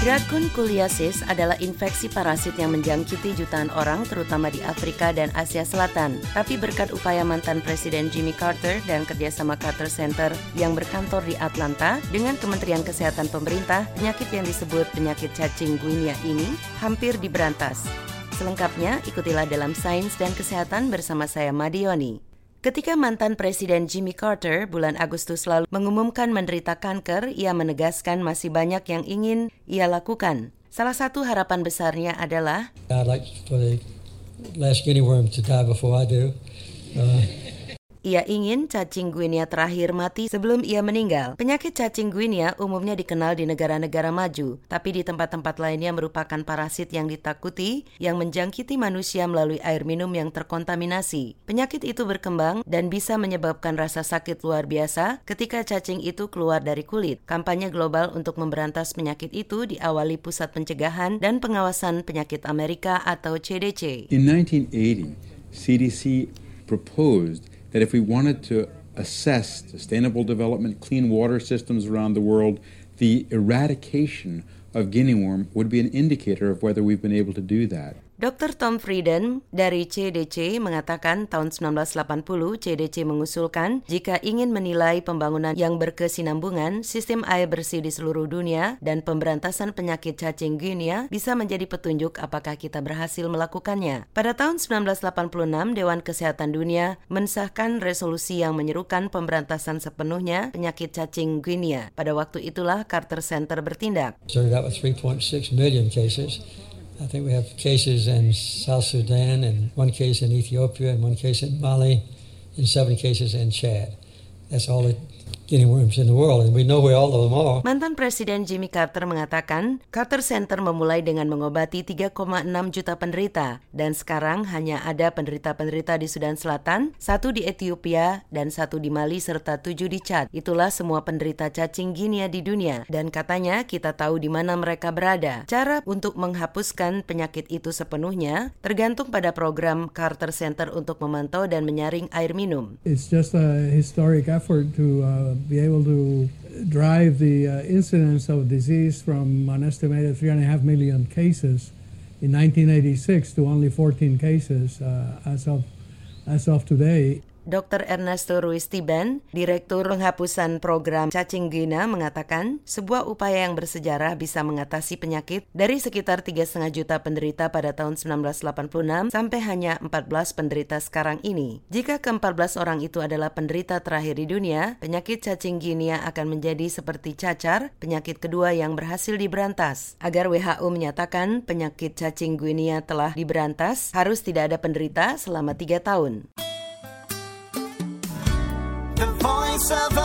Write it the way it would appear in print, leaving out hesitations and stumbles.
Draconculiasis adalah infeksi parasit yang menjangkiti jutaan orang terutama di Afrika dan Asia Selatan. Tapi berkat upaya mantan Presiden Jimmy Carter dan kerjasama Carter Center yang berkantor di Atlanta dengan Kementerian Kesehatan pemerintah, penyakit yang disebut penyakit cacing guinea ini hampir diberantas. Selengkapnya ikutilah dalam Sains dan Kesehatan bersama saya Madioni. Ketika mantan Presiden Jimmy Carter bulan Agustus lalu mengumumkan menderita kanker, ia menegaskan masih banyak yang ingin ia lakukan. Salah satu harapan besarnya adalah I'd like for the last guinea worm to die before I do. ia ingin cacing guinea terakhir mati sebelum ia meninggal. Penyakit cacing guinea umumnya dikenal di negara-negara maju, tapi di tempat-tempat lainnya merupakan parasit yang ditakuti yang menjangkiti manusia melalui air minum yang terkontaminasi. Penyakit itu berkembang dan bisa menyebabkan rasa sakit luar biasa ketika cacing itu keluar dari kulit. Kampanye global untuk memberantas penyakit itu diawali Pusat Pencegahan dan Pengawasan Penyakit Amerika atau CDC. In 1980, CDC proposed that if we wanted to assess sustainable development, clean water systems around the world, the eradication of guinea worm would be an indicator of whether we've been able to do that. Dr. Tom Frieden dari CDC mengatakan tahun 1980 CDC mengusulkan jika ingin menilai pembangunan yang berkesinambungan, sistem air bersih di seluruh dunia dan pemberantasan penyakit cacing guinea bisa menjadi petunjuk apakah kita berhasil melakukannya. Pada tahun 1986, Dewan Kesehatan Dunia mensahkan resolusi yang menyerukan pemberantasan sepenuhnya penyakit cacing guinea. Pada waktu itulah Carter Center bertindak. Started out with 3.6 million cases. I think we have cases in South Sudan and one case in Ethiopia and one case in Mali and 7 cases in Chad. That's all the guinea worms in the world, and we know where all of them are. Mantan Presiden Jimmy Carter mengatakan, Carter Center memulai dengan mengobati 3,6 juta penderita, dan sekarang hanya ada penderita-penderita di Sudan Selatan, 1 di Ethiopia, dan 1 di Mali, serta 7 di Chad. Itulah semua penderita cacing guinea di dunia, dan katanya kita tahu di mana mereka berada. Cara untuk menghapuskan penyakit itu sepenuhnya tergantung pada program Carter Center untuk memantau dan menyaring air minum. It's just a historic effort to be able to drive the incidence of disease from an estimated 3.5 million cases in 1986 to only 14 cases as of today. Dr. Ernesto Ruiz-Tiben, Direktur Penghapusan Program Cacing Guinea, mengatakan sebuah upaya yang bersejarah bisa mengatasi penyakit dari sekitar 3,5 juta penderita pada tahun 1986 sampai hanya 14 penderita sekarang ini. Jika ke-14 orang itu adalah penderita terakhir di dunia, penyakit cacing Guinea akan menjadi seperti cacar, penyakit kedua yang berhasil diberantas. Agar WHO menyatakan penyakit cacing Guinea telah diberantas, harus tidak ada penderita selama 3 tahun. The Voice of